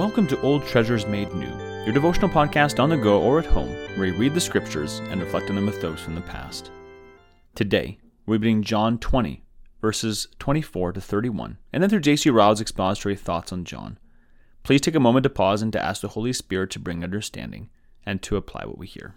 Welcome to Old Treasures Made New, your devotional podcast on the go or at home, where we read the scriptures and reflect on the mythos from the past. Today, we're reading John 20, verses 24 to 31, and then through J.C. Ryle's expository thoughts on John. Please take a moment to pause and to ask the Holy Spirit to bring understanding and to apply what we hear.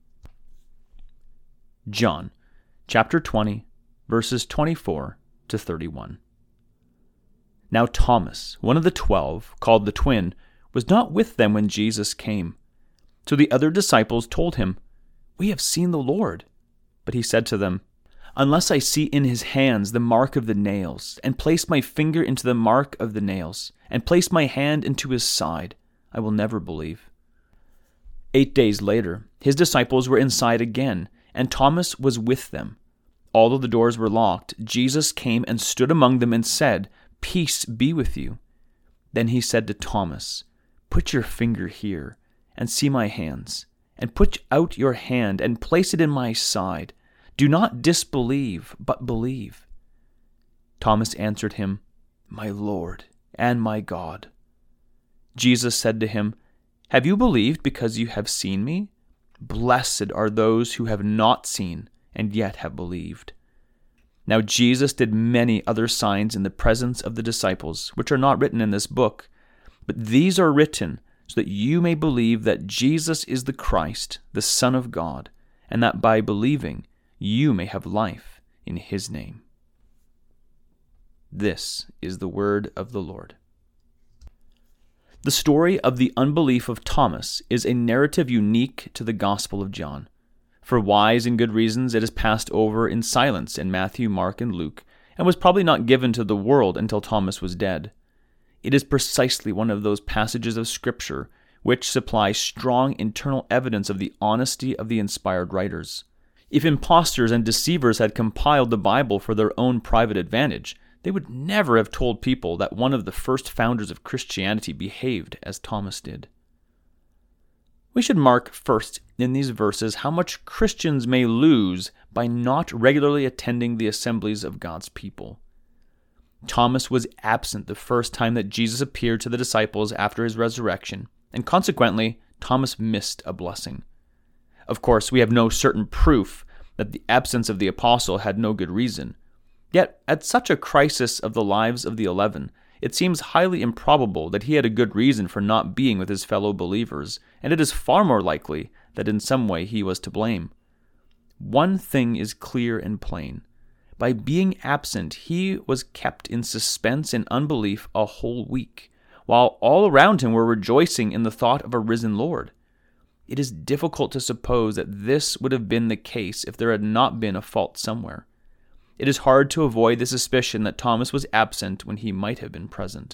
John, chapter 20, verses 24 to 31. Now Thomas, one of the 12, called the twin, was not with them when Jesus came. So the other disciples told him, "We have seen the Lord." But he said to them, "Unless I see in his hands the mark of the nails, and place my finger into the mark of the nails, and place my hand into his side, I will never believe." 8 days later, his disciples were inside again, and Thomas was with them. Although the doors were locked, Jesus came and stood among them and said, "Peace be with you." Then he said to Thomas, "Put your finger here, and see my hands, and put out your hand, and place it in my side. Do not disbelieve, but believe." Thomas answered him, "My Lord and my God." Jesus said to him, "Have you believed because you have seen me? Blessed are those who have not seen, and yet have believed." Now Jesus did many other signs in the presence of the disciples, which are not written in this book, but these are written so that you may believe that Jesus is the Christ, the Son of God, and that by believing you may have life in his name. This is the word of the Lord. The story of the unbelief of Thomas is a narrative unique to the Gospel of John. For wise and good reasons, it is passed over in silence in Matthew, Mark, and Luke, and was probably not given to the world until Thomas was dead. It is precisely one of those passages of Scripture which supply strong internal evidence of the honesty of the inspired writers. If impostors and deceivers had compiled the Bible for their own private advantage, they would never have told people that one of the first founders of Christianity behaved as Thomas did. We should mark first in these verses how much Christians may lose by not regularly attending the assemblies of God's people. Thomas was absent the first time that Jesus appeared to the disciples after his resurrection, and consequently, Thomas missed a blessing. Of course, we have no certain proof that the absence of the apostle had no good reason. Yet, at such a crisis of the lives of the 11, it seems highly improbable that he had a good reason for not being with his fellow believers, and it is far more likely that in some way he was to blame. One thing is clear and plain. By being absent, he was kept in suspense and unbelief a whole week, while all around him were rejoicing in the thought of a risen Lord. It is difficult to suppose that this would have been the case if there had not been a fault somewhere. It is hard to avoid the suspicion that Thomas was absent when he might have been present.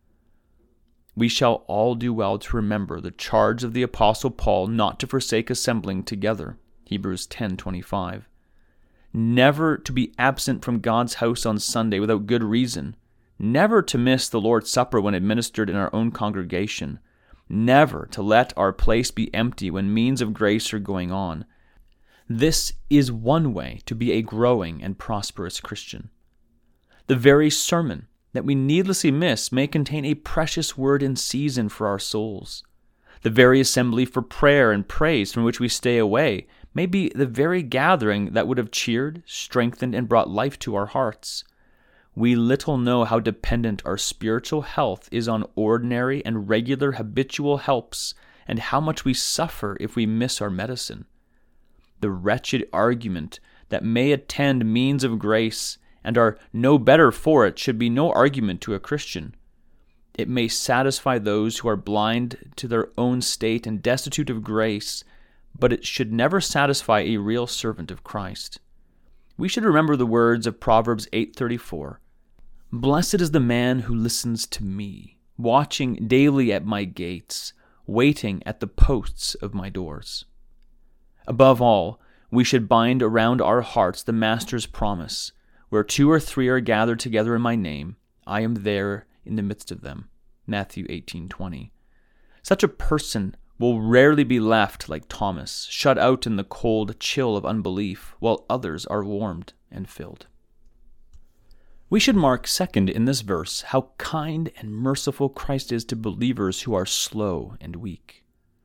We shall all do well to remember the charge of the Apostle Paul not to forsake assembling together, Hebrews 10:25. Never to be absent from God's house on Sunday without good reason, never to miss the Lord's Supper when administered in our own congregation, never to let our place be empty when means of grace are going on. This is one way to be a growing and prosperous Christian. The very sermon that we needlessly miss may contain a precious word in season for our souls. The very assembly for prayer and praise from which we stay away may be the very gathering that would have cheered, strengthened, and brought life to our hearts. We little know how dependent our spiritual health is on ordinary and regular habitual helps, and how much we suffer if we miss our medicine. The wretched argument that may attend means of grace and are no better for it should be no argument to a Christian. It may satisfy those who are blind to their own state and destitute of grace, but it should never satisfy a real servant of Christ. We should remember the words of Proverbs 8:34. "Blessed is the man who listens to me, watching daily at my gates, waiting at the posts of my doors." Above all, we should bind around our hearts the Master's promise, "Where 2 or 3 are gathered together in my name, I am there in the midst of them." Matthew 18:20. Such a person will rarely be left like Thomas, shut out in the cold chill of unbelief, while others are warmed and filled. We should mark, second, in this verse, how kind and merciful Christ is to believers who are slow and weak.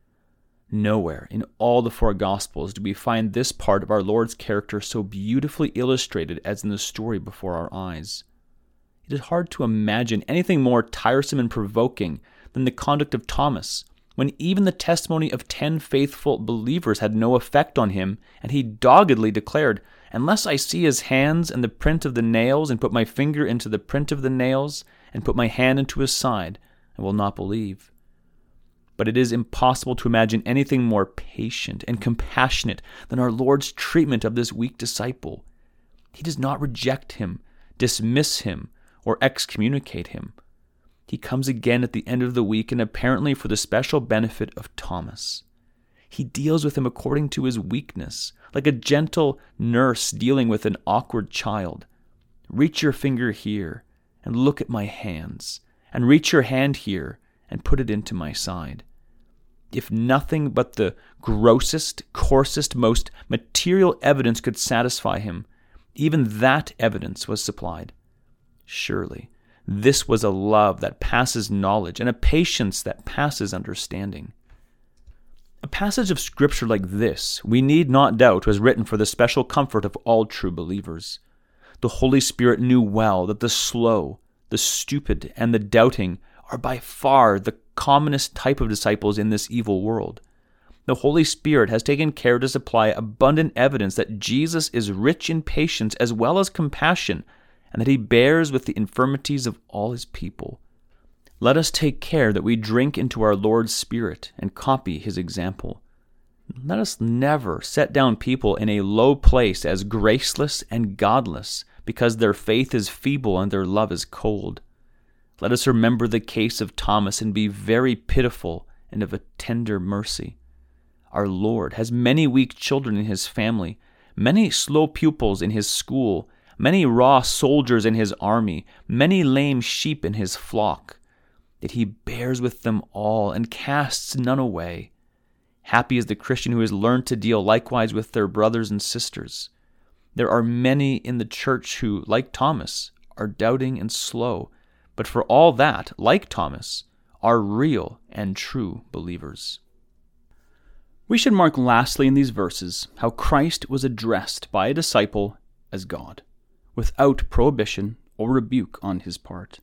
Nowhere in all the four Gospels do we find this part of our Lord's character so beautifully illustrated as in the story before our eyes. It is hard to imagine anything more tiresome and provoking than the conduct of Thomas, when even the testimony of 10 faithful believers had no effect on him, and he doggedly declared, "Unless I see his hands and the print of the nails, and put my finger into the print of the nails, and put my hand into his side, I will not believe." But it is impossible to imagine anything more patient and compassionate than our Lord's treatment of this weak disciple. He does not reject him, dismiss him, or excommunicate him. He comes again at the end of the week, and apparently for the special benefit of Thomas. He deals with him according to his weakness, like a gentle nurse dealing with an awkward child. Reach your finger here, and look at my hands, and reach your hand here, and put it into my side. If nothing but the grossest, coarsest, most material evidence could satisfy him, even that evidence was supplied. Surely, this was a love that passes knowledge and a patience that passes understanding. A passage of Scripture like this, we need not doubt, was written for the special comfort of all true believers. The Holy Spirit knew well that the slow, the stupid, and the doubting are by far the commonest type of disciples in this evil world. The Holy Spirit has taken care to supply abundant evidence that Jesus is rich in patience as well as compassion, and that he bears with the infirmities of all his people. Let us take care that we drink into our Lord's Spirit and copy his example. Let us never set down people in a low place as graceless and godless because their faith is feeble and their love is cold. Let us remember the case of Thomas and be very pitiful and of a tender mercy. Our Lord has many weak children in his family, many slow pupils in his school, many raw soldiers in his army, many lame sheep in his flock. Yet he bears with them all and casts none away. Happy is the Christian who has learned to deal likewise with their brothers and sisters. There are many in the church who, like Thomas, are doubting and slow, but for all that, like Thomas, are real and true believers. We should mark lastly in these verses how Christ was addressed by a disciple as God, without prohibition or rebuke on his part.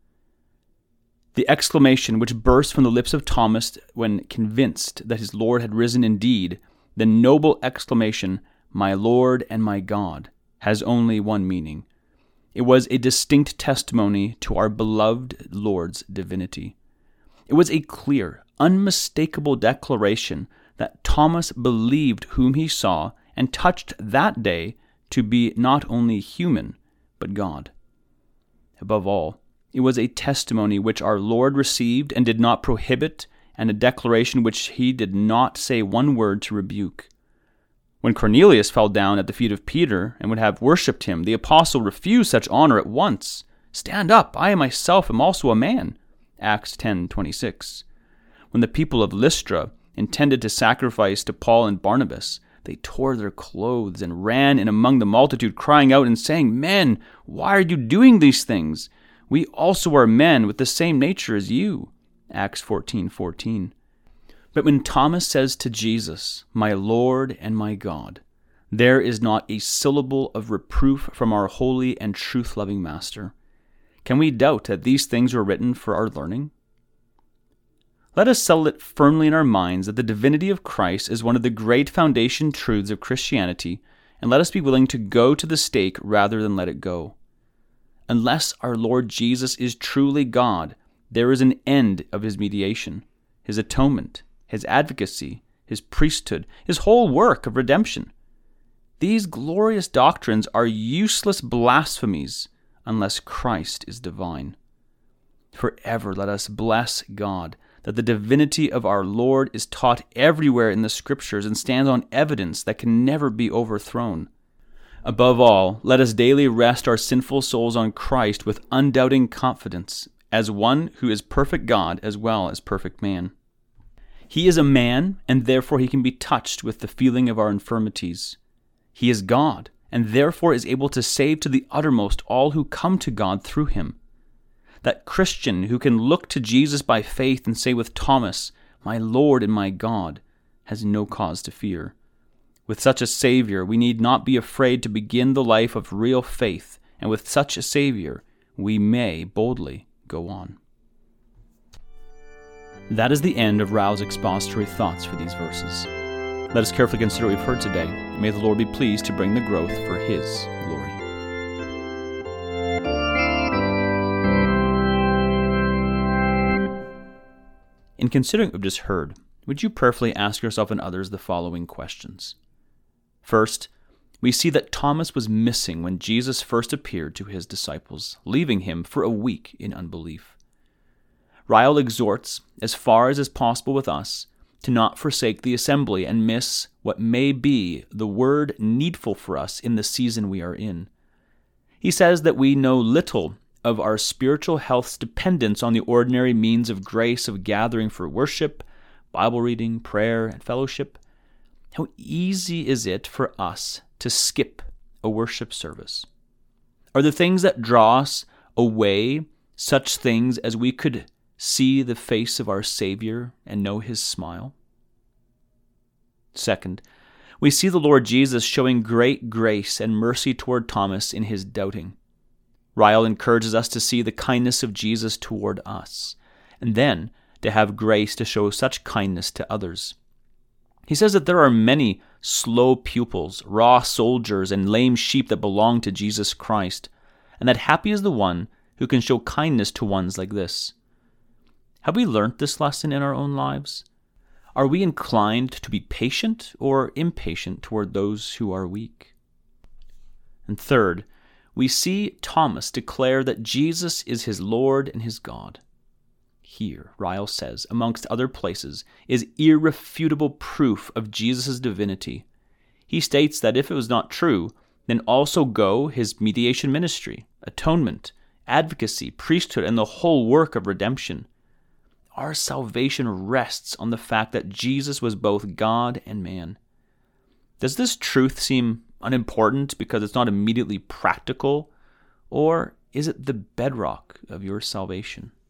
The exclamation which burst from the lips of Thomas when convinced that his Lord had risen indeed, the noble exclamation, "My Lord and my God," has only one meaning. It was a distinct testimony to our beloved Lord's divinity. It was a clear, unmistakable declaration that Thomas believed whom he saw and touched that day to be not only human, but God. Above all, it was a testimony which our Lord received and did not prohibit, and a declaration which he did not say one word to rebuke. When Cornelius fell down at the feet of Peter and would have worshipped him, the apostle refused such honor at once. "Stand up, I myself am also a man." Acts 10:26. When the people of Lystra intended to sacrifice to Paul and Barnabas, they tore their clothes and ran in among the multitude, crying out and saying, "Men, why are you doing these things? We also are men with the same nature as you." Acts 14:14. But when Thomas says to Jesus, "My Lord and my God," there is not a syllable of reproof from our holy and truth-loving Master. Can we doubt that these things were written for our learning? Let us settle it firmly in our minds that the divinity of Christ is one of the great foundation truths of Christianity, and let us be willing to go to the stake rather than let it go. Unless our Lord Jesus is truly God, there is an end of his mediation, his atonement, his advocacy, his priesthood, his whole work of redemption. These glorious doctrines are useless blasphemies unless Christ is divine. Forever let us bless God that the divinity of our Lord is taught everywhere in the Scriptures and stands on evidence that can never be overthrown. Above all, let us daily rest our sinful souls on Christ with undoubting confidence, as one who is perfect God as well as perfect man. He is a man, and therefore he can be touched with the feeling of our infirmities. He is God, and therefore is able to save to the uttermost all who come to God through him. That Christian who can look to Jesus by faith and say with Thomas, "My Lord and my God," has no cause to fear. With such a Savior, we need not be afraid to begin the life of real faith, and with such a Savior, we may boldly go on. That is the end of Ryle's expository thoughts for these verses. Let us carefully consider what we've heard today, and may the Lord be pleased to bring the growth for His glory. In considering what we've just heard, would you prayerfully ask yourself and others the following questions? First, we see that Thomas was missing when Jesus first appeared to his disciples, leaving him for a week in unbelief. Ryle exhorts, as far as is possible with us, to not forsake the assembly and miss what may be the word needful for us in the season we are in. He says that we know little of our spiritual health's dependence on the ordinary means of grace of gathering for worship, Bible reading, prayer, and fellowship. How easy is it for us to skip a worship service? Are the things that draw us away such things as we could see the face of our Savior and know His smile? Second, we see the Lord Jesus showing great grace and mercy toward Thomas in his doubting. Ryle encourages us to see the kindness of Jesus toward us, and then to have grace to show such kindness to others. He says that there are many slow pupils, raw soldiers, and lame sheep that belong to Jesus Christ, and that happy is the one who can show kindness to ones like this. Have we learnt this lesson in our own lives? Are we inclined to be patient or impatient toward those who are weak? And third, we see Thomas declare that Jesus is his Lord and his God. Here, Ryle says, amongst other places, is irrefutable proof of Jesus' divinity. He states that if it was not true, then also go his mediation ministry, atonement, advocacy, priesthood, and the whole work of redemption. Our salvation rests on the fact that Jesus was both God and man. Does this truth seem unimportant because it's not immediately practical, or is it the bedrock of your salvation?